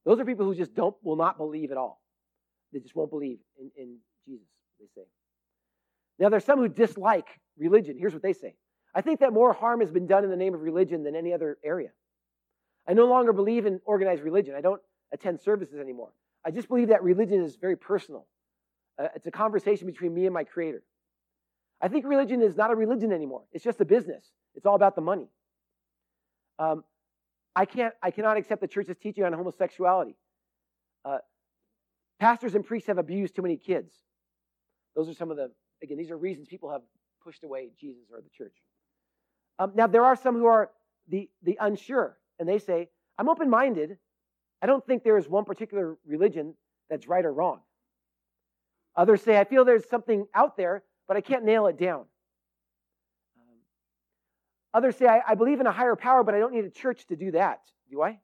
Those are people who just don't, will not believe at all. They just won't believe in, in Jesus, they say. Now, there's some who dislike religion. Here's what they say. I think that more harm has been done in the name of religion than any other area. I no longer believe in organized religion. I don't attend services anymore. I just believe that religion is very personal. Uh, it's a conversation between me and my Creator. I think religion is not a religion anymore. It's just a business. It's all about the money. Um, I can't. I cannot accept the church's teaching on homosexuality. Uh, pastors and priests have abused too many kids. Those are some of the, again, these are reasons people have pushed away Jesus or the church. Um, now, there are some who are the, the unsure, and they say, I'm open-minded. I don't think there is one particular religion that's right or wrong. Others say, I feel there's something out there, but I can't nail it down. Um, others say, I, I believe in a higher power, but I don't need a church to do that. Do I?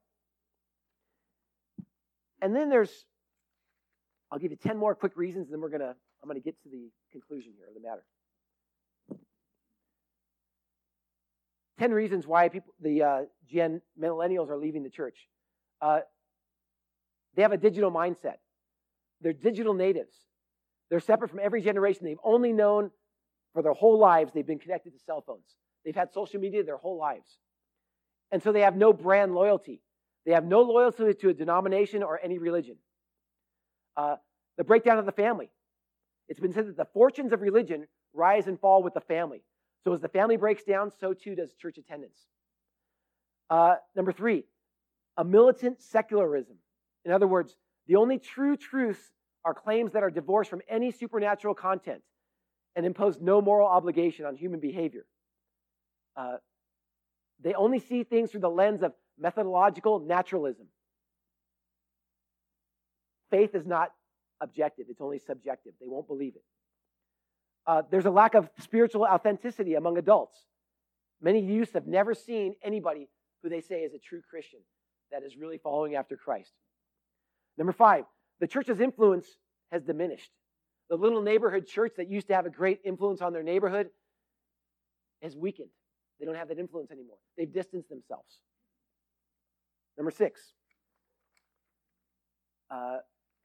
And then there's, I'll give you ten more quick reasons, and then we're gonna, I'm gonna get to the conclusion here of the matter. Ten reasons why people, the uh, Gen millennials are leaving the church. Uh, they have a digital mindset. They're digital natives. They're separate from every generation. They've only known for their whole lives, they've been connected to cell phones. They've had social media their whole lives. And so they have no brand loyalty. They have no loyalty to a denomination or any religion. Uh, the breakdown of the family. It's been said that the fortunes of religion rise and fall with the family. So as the family breaks down, so too does church attendance. Uh, number three, a militant secularism. In other words, the only true truths are claims that are divorced from any supernatural content and impose no moral obligation on human behavior. Uh, they only see things through the lens of methodological naturalism. Faith is not objective, it's only subjective. They won't believe it. Uh, there's a lack of spiritual authenticity among adults. Many youths have never seen anybody who they say is a true Christian that is really following after Christ. Number five, the church's influence has diminished. The little neighborhood church that used to have a great influence on their neighborhood has weakened. They don't have that influence anymore. They've distanced themselves. Number six, uh,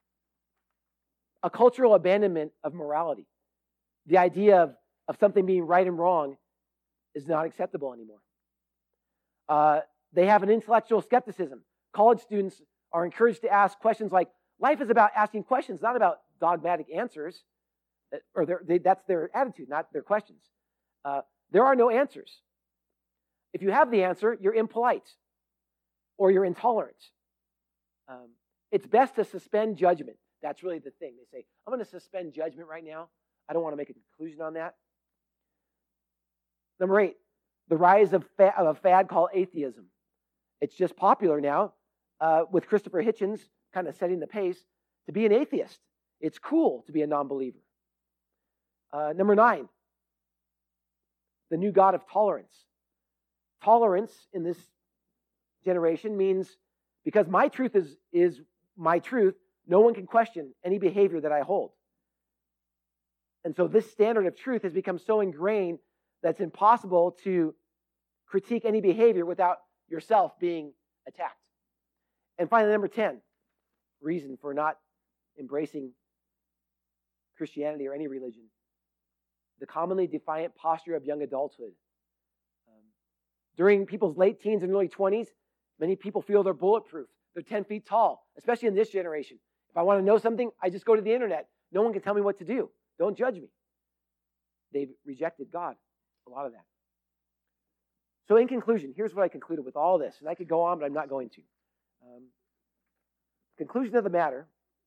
a cultural abandonment of morality. The idea of, of something being right and wrong is not acceptable anymore. Uh, they have an intellectual skepticism. College students are encouraged to ask questions like, life is about asking questions, not about dogmatic answers. Or they, that's their attitude, not their questions. Uh, there are no answers. If you have the answer, you're impolite or you're intolerant. Um, it's best to suspend judgment. That's really the thing. They say, I'm going to suspend judgment right now. I don't want to make a conclusion on that. Number eight, the rise of, fa- of a fad called atheism. It's just popular now, uh, with Christopher Hitchens kind of setting the pace, to be an atheist. It's cool to be a non-believer. Uh, number nine, the new god of tolerance. Tolerance in this generation means because my truth is, is my truth, no one can question any behavior that I hold. And so this standard of truth has become so ingrained that it's impossible to critique any behavior without yourself being attacked. And finally, number ten, reason for not embracing Christianity or any religion, the commonly defiant posture of young adulthood. Um, during people's late teens and early twenties, many people feel they're bulletproof. They're ten feet tall, especially in this generation. If I want to know something, I just go to the internet. No one can tell me what to do. Don't judge me. They've rejected God, a lot of that. So in conclusion, here's what I concluded with all this. And I could go on, but I'm not going to. Um, conclusion of the matter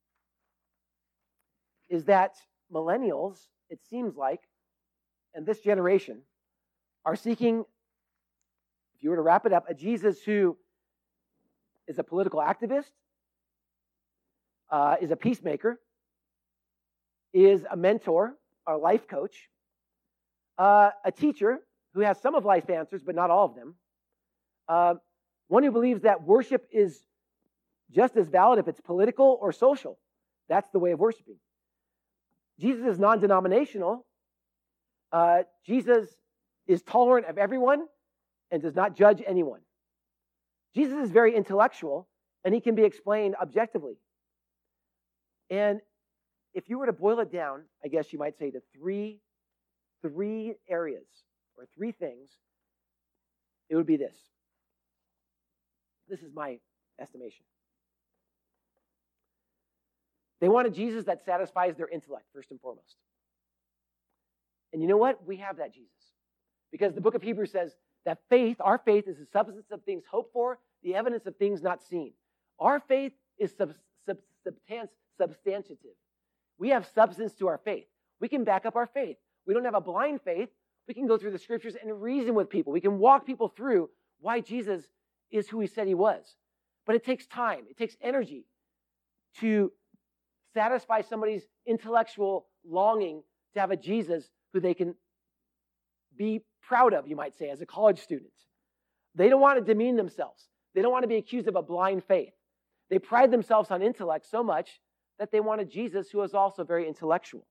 is that millennials, it seems like, and this generation, are seeking, if you were to wrap it up, a Jesus who is a political activist, uh, is a peacemaker, is a mentor, a life coach, uh, a teacher who has some of life's answers, but not all of them, uh, one who believes that worship is just as valid if it's political or social. That's the way of worshiping. Jesus is non-denominational. Uh, Jesus is tolerant of everyone and does not judge anyone. Jesus is very intellectual and he can be explained objectively. And if you were to boil it down, I guess you might say to three, three areas or three things, it would be this. This is my estimation. They want a Jesus that satisfies their intellect, first and foremost. And you know what? We have that Jesus. Because the book of Hebrews says that faith, our faith is the substance of things hoped for, the evidence of things not seen. Our faith is sub, sub, substance, substantive. We have substance to our faith. We can back up our faith. We don't have a blind faith. We can go through the scriptures and reason with people. We can walk people through why Jesus is who he said he was. But it takes time. It takes energy to satisfy somebody's intellectual longing to have a Jesus who they can be proud of, you might say, as a college student. They don't want to demean themselves. They don't want to be accused of a blind faith. They pride themselves on intellect so much that they want a Jesus who is also very intellectual.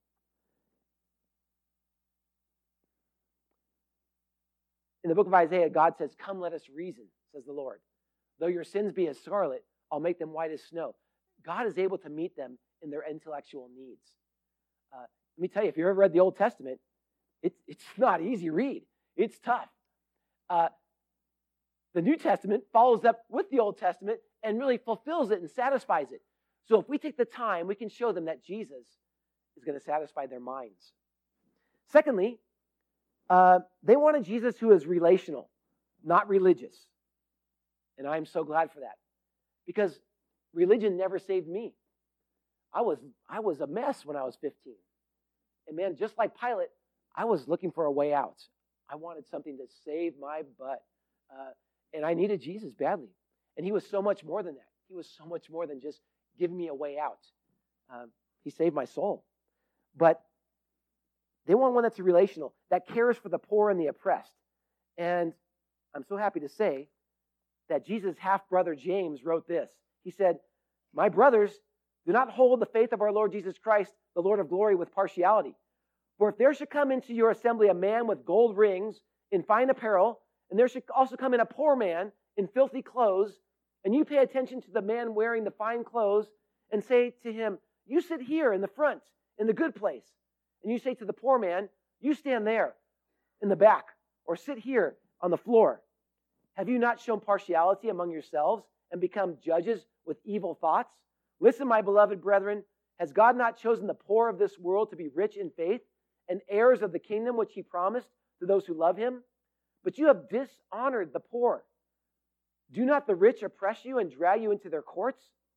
In the book of Isaiah, God says, "Come, let us reason," says the Lord. "Though your sins be as scarlet, I'll make them white as snow." God is able to meet them in their intellectual needs. Uh, let me tell you, if you've ever read the Old Testament, it's, it's not easy read. It's tough. Uh, the New Testament follows up with the Old Testament and really fulfills it and satisfies it. So if we take the time, we can show them that Jesus is going to satisfy their minds. Secondly, uh, they want a Jesus who is relational, not religious. And I'm so glad for that. Because religion never saved me. I was, I was a mess when I was fifteen. And man, just like Pilate, I was looking for a way out. I wanted something to save my butt. Uh, and I needed Jesus badly. And he was so much more than that. He was so much more than just giving me a way out. Um, he saved my soul. But they want one that's relational, that cares for the poor and the oppressed. And I'm so happy to say that Jesus' half-brother James wrote this. He said, "My brothers, do not hold the faith of our Lord Jesus Christ, the Lord of glory, with partiality. For if there should come into your assembly a man with gold rings in fine apparel, and there should also come in a poor man in filthy clothes, and you pay attention to the man wearing the fine clothes, and say to him, 'You sit here in the front, in the good place,' and you say to the poor man, 'You stand there in the back, or sit here on the floor,' have you not shown partiality among yourselves and become judges with evil thoughts? Listen, my beloved brethren, has God not chosen the poor of this world to be rich in faith and heirs of the kingdom which he promised to those who love him? But you have dishonored the poor. Do not the rich oppress you and drag you into their courts?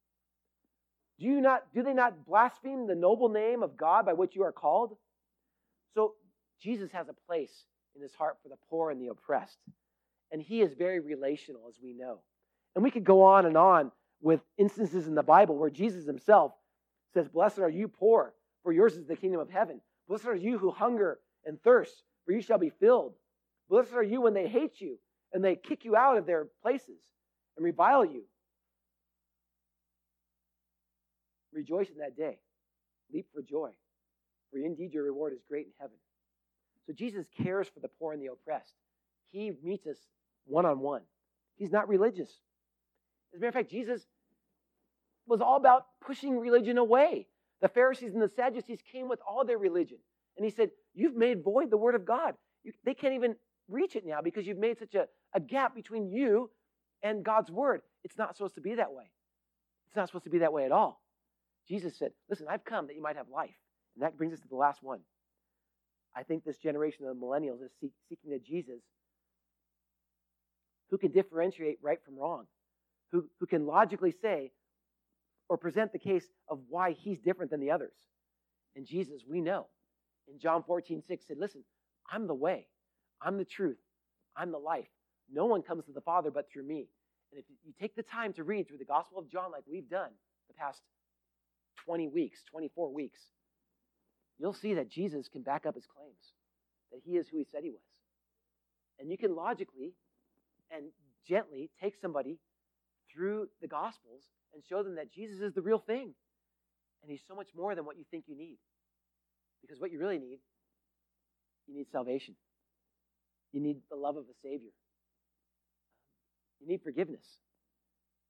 Do you not, do they not blaspheme the noble name of God by which you are called?" So Jesus has a place in his heart for the poor and the oppressed. And he is very relational, as we know. And we could go on and on with instances in the Bible where Jesus himself says, "Blessed are you poor, for yours is the kingdom of heaven. Blessed are you who hunger and thirst, for you shall be filled. Blessed are you when they hate you and they kick you out of their places and revile you. Rejoice in that day. Leap for joy, for indeed your reward is great in heaven." So Jesus cares for the poor and the oppressed. He meets us one-on-one. He's not religious. As a matter of fact, Jesus was all about pushing religion away. The Pharisees and the Sadducees came with all their religion. And he said, "You've made void the word of God. You, they can't even reach it now because you've made such a, a gap between you and God's word. It's not supposed to be that way. It's not supposed to be that way at all." Jesus said, "Listen, I've come that you might have life." And that brings us to the last one. I think this generation of millennials is seek, seeking a Jesus who can differentiate right from wrong, who, who can logically say or present the case of why he's different than the others. And Jesus, we know, in John fourteen six said, "Listen, I'm the way, I'm the truth, I'm the life. No one comes to the Father but through me." And if you take the time to read through the Gospel of John like we've done the past twenty weeks, twenty-four weeks, you'll see that Jesus can back up his claims, that he is who he said he was. And you can logically and gently take somebody through the Gospels and show them that Jesus is the real thing. And he's so much more than what you think you need. Because what you really need, you need salvation. You need the love of a Savior. You need forgiveness.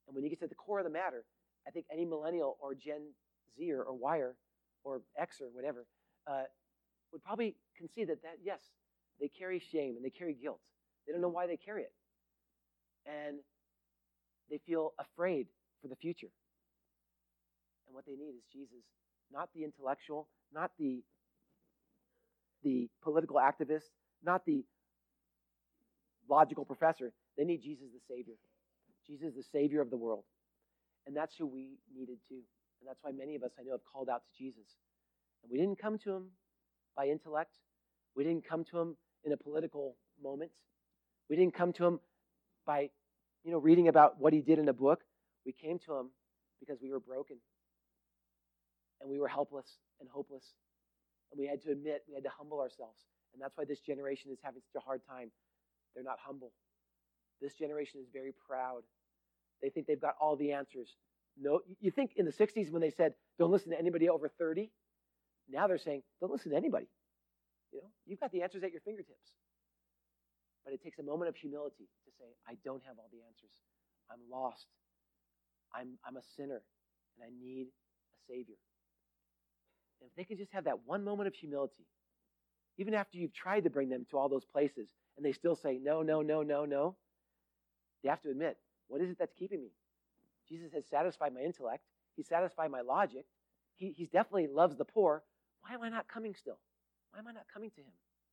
And when you get to the core of the matter, I think any millennial or Gen Zer or Yer or Xer, whatever, uh, would probably concede that, that, yes, they carry shame and they carry guilt. They don't know why they carry it. And they feel afraid for the future. And what they need is Jesus, not the intellectual, not the, the political activist, not the logical professor. They need Jesus the Savior. Jesus the Savior of the world. And that's who we needed too. And that's why many of us, I know, have called out to Jesus. And we didn't come to him by intellect. We didn't come to him in a political moment. We didn't come to him by, you know, reading about what he did in a book. We came to him because we were broken. And we were helpless and hopeless. And we had to admit, we had to humble ourselves. And that's why this generation is having such a hard time. They're not humble. This generation is very proud. They think they've got all the answers. No, you think in the sixties when they said, don't listen to anybody over thirty, now they're saying, don't listen to anybody. You know, you've got the answers at your fingertips. But it takes a moment of humility to say, I don't have all the answers. I'm lost. I'm, I'm a sinner, and I need a Savior. And if they could just have that one moment of humility, even after you've tried to bring them to all those places, and they still say, no, no, no, no, no, they have to admit, what is it that's keeping me? Jesus has satisfied my intellect. He's satisfied my logic. He he's definitely loves the poor. Why am I not coming still? Why am I not coming to him?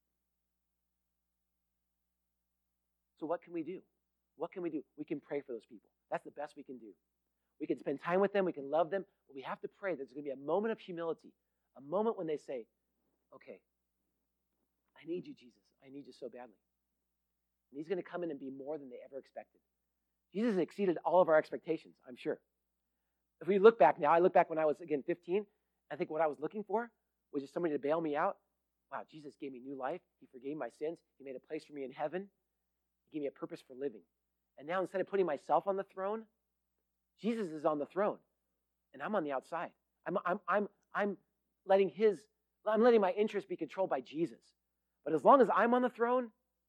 So what can we do? What can we do? We can pray for those people. That's the best we can do. We can spend time with them. We can love them. But we have to pray that there's going to be a moment of humility, a moment when they say, okay, I need you, Jesus. I need you so badly. And he's going to come in and be more than they ever expected. Jesus exceeded all of our expectations, I'm sure. If we look back now, I look back when I was, again, fifteen. I think what I was looking for was just somebody to bail me out. Wow, Jesus gave me new life. He forgave my sins. He made a place for me in heaven. He gave me a purpose for living. And now instead of putting myself on the throne, Jesus is on the throne. And I'm on the outside. I'm, I'm, I'm, I'm letting his, I'm letting my interests be controlled by Jesus. But as long as I'm on the throne,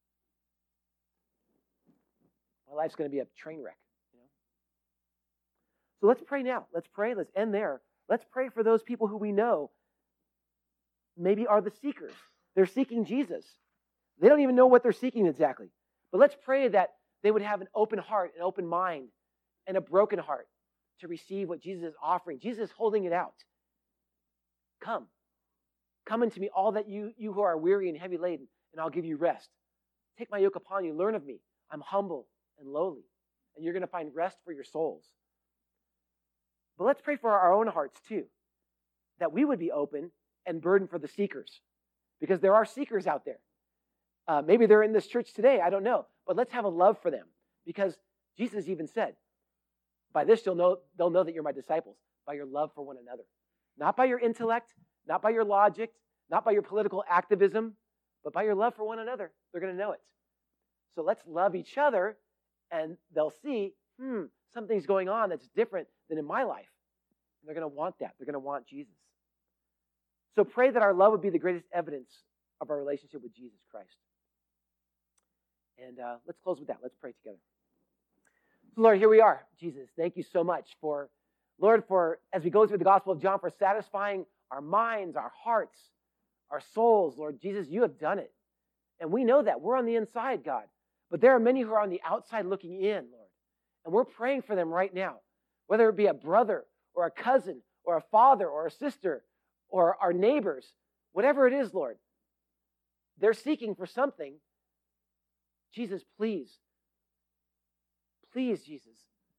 my life's going to be a train wreck. You know? So let's pray now. Let's pray. Let's end there. Let's pray for those people who we know maybe are the seekers. They're seeking Jesus. They don't even know what they're seeking exactly. But let's pray that they would have an open heart, an open mind, and a broken heart to receive what Jesus is offering. Jesus is holding it out. Come. Come unto me, all that you, you who are weary and heavy laden, and I'll give you rest. Take my yoke upon you. Learn of me. I'm humble and lowly, and you're going to find rest for your souls. But let's pray for our own hearts too, that we would be open and burdened for the seekers, because there are seekers out there. Uh, maybe they're in this church today, I don't know, but let's have a love for them, because Jesus even said, by this you'll know, they'll know that you're my disciples, by your love for one another. Not by your intellect, not by your logic, not by your political activism, but by your love for one another. They're going to know it. So let's love each other, and they'll see, hmm, something's going on that's different than in my life. And they're going to want that. They're going to want Jesus. So pray that our love would be the greatest evidence of our relationship with Jesus Christ. And uh, let's close with that. Let's pray together. So Lord, here we are. Jesus, thank you so much for, Lord, for, as we go through the Gospel of John, for satisfying our minds, our hearts, our souls. Lord Jesus, you have done it. And we know that. We're on the inside, God. But there are many who are on the outside looking in, Lord. And we're praying for them right now, whether it be a brother or a cousin or a father or a sister or our neighbors, whatever it is, Lord. They're seeking for something. Jesus, please, please, Jesus,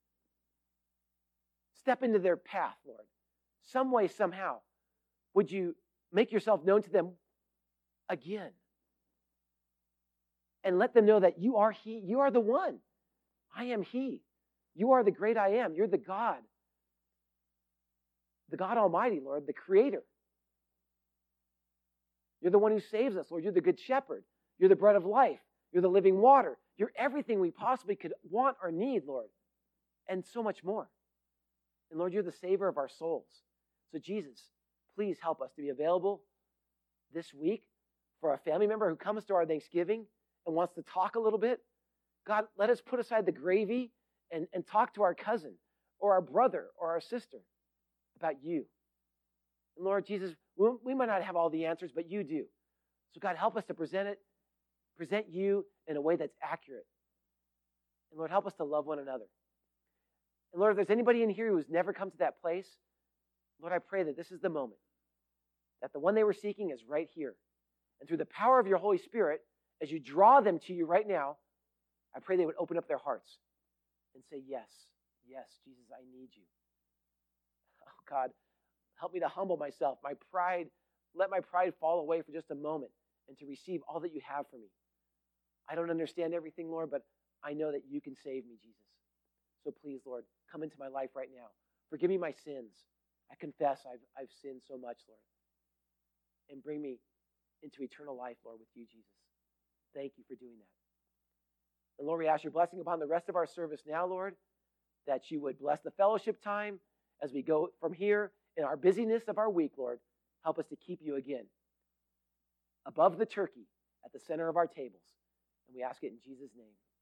step into their path, Lord. Some way, somehow, would you make yourself known to them again? And let them know that you are He. You are the one. I am He. You are the great I am. You're the God. The God Almighty, Lord, the Creator. You're the one who saves us, Lord. You're the Good Shepherd. You're the bread of life. You're the living water. You're everything we possibly could want or need, Lord. And so much more. And Lord, you're the Savior of our souls. So Jesus, please help us to be available this week for a family member who comes to our Thanksgiving and wants to talk a little bit. God, let us put aside the gravy and, and talk to our cousin or our brother or our sister about you. And Lord Jesus, we, we might not have all the answers, but you do. So God, help us to present it, present you in a way that's accurate. And Lord, help us to love one another. And Lord, if there's anybody in here who's never come to that place, Lord, I pray that this is the moment, that the one they were seeking is right here. And through the power of your Holy Spirit, as you draw them to you right now, I pray they would open up their hearts and say, yes, yes, Jesus, I need you. Oh, God, help me to humble myself. My pride, let my pride fall away for just a moment and to receive all that you have for me. I don't understand everything, Lord, but I know that you can save me, Jesus. So please, Lord, come into my life right now. Forgive me my sins. I confess I've, I've sinned so much, Lord. And bring me into eternal life, Lord, with you, Jesus. Thank you for doing that. And Lord, we ask your blessing upon the rest of our service now, Lord, that you would bless the fellowship time as we go from here in our busyness of our week, Lord. Help us to keep you again above the turkey at the center of our tables. And we ask it in Jesus' name.